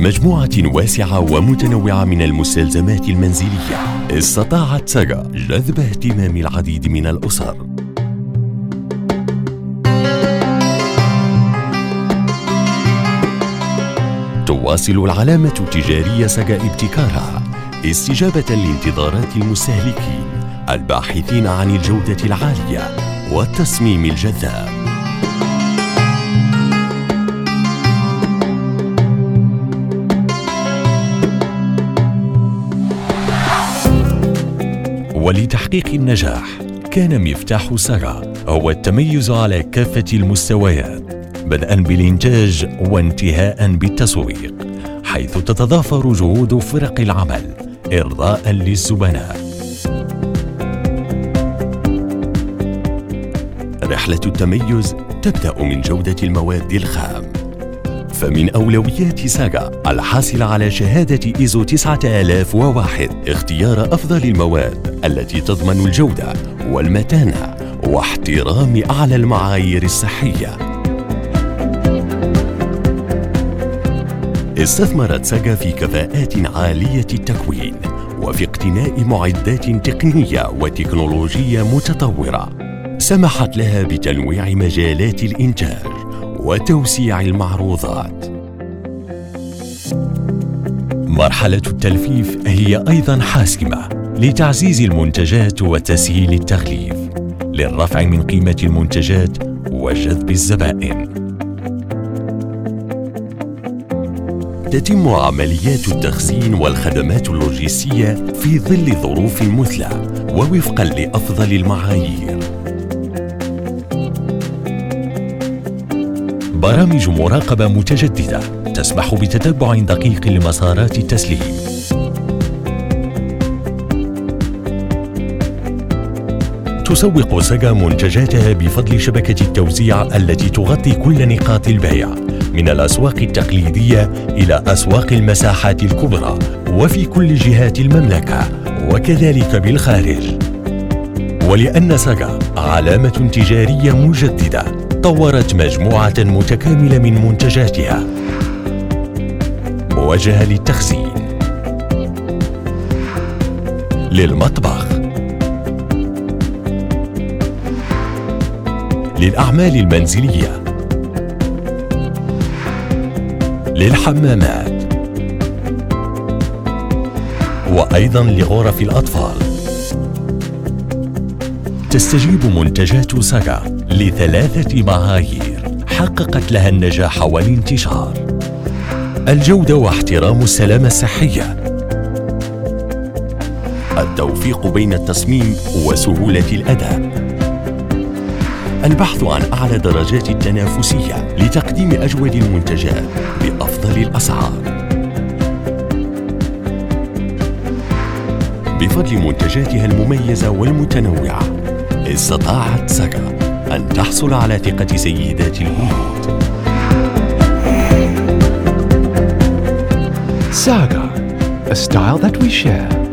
بمجموعة واسعة ومتنوعة من المستلزمات المنزلية، استطاعت ساغا جذب اهتمام العديد من الأسر. تواصل العلامة التجارية ساغا ابتكارها استجابة لانتظارات المستهلكين الباحثين عن الجودة العالية والتصميم الجذاب. ولتحقيق النجاح كان مفتاح ساغا هو التميز على كافة المستويات، بدءاً بالإنتاج وانتهاءً بالتسويق، حيث تتضافر جهود فرق العمل إرضاءً للزبناء. رحلة التميز تبدأ من جودة المواد الخام، فمن أولويات ساغا الحاصلة على شهادة إيزو 9001 اختيار أفضل المواد التي تضمن الجودة والمتانة واحترام أعلى المعايير الصحية. استثمرت ساغا في كفاءات عالية التكوين وفي اقتناء معدات تقنية وتكنولوجية متطورة سمحت لها بتنويع مجالات الإنتاج وتوسيع المعروضات. مرحلة التلفيف هي أيضاً حاسمة لتعزيز المنتجات وتسهيل التغليف للرفع من قيمة المنتجات وجذب الزبائن. تتم عمليات التخزين والخدمات اللوجستية في ظل ظروف مثلى ووفقاً لأفضل المعايير. برامج مراقبة متجددة تسمح بتتبع دقيق لمسارات التسليم. تسوق ساغا منتجاتها بفضل شبكة التوزيع التي تغطي كل نقاط البيع من الأسواق التقليدية إلى أسواق المساحات الكبرى وفي كل جهات المملكة وكذلك بالخارج. ولأن ساغا علامة تجارية مجددة طورت مجموعة متكاملة من منتجاتها موجهة للتخزين، للمطبخ، للأعمال المنزلية، للحمامات، وأيضاً لغرف الأطفال. تستجيب منتجات ساغا لثلاثة معايير حققت لها النجاح والانتشار: الجودة واحترام السلامة الصحية، التوفيق بين التصميم وسهولة الأداء، البحث عن أعلى درجات التنافسية لتقديم أجود المنتجات بأفضل الأسعار. بفضل منتجاتها المميزة والمتنوعة استطاعت ساغا أن تحصل على ثقة سيدات البيوت. Saga, a style that we share.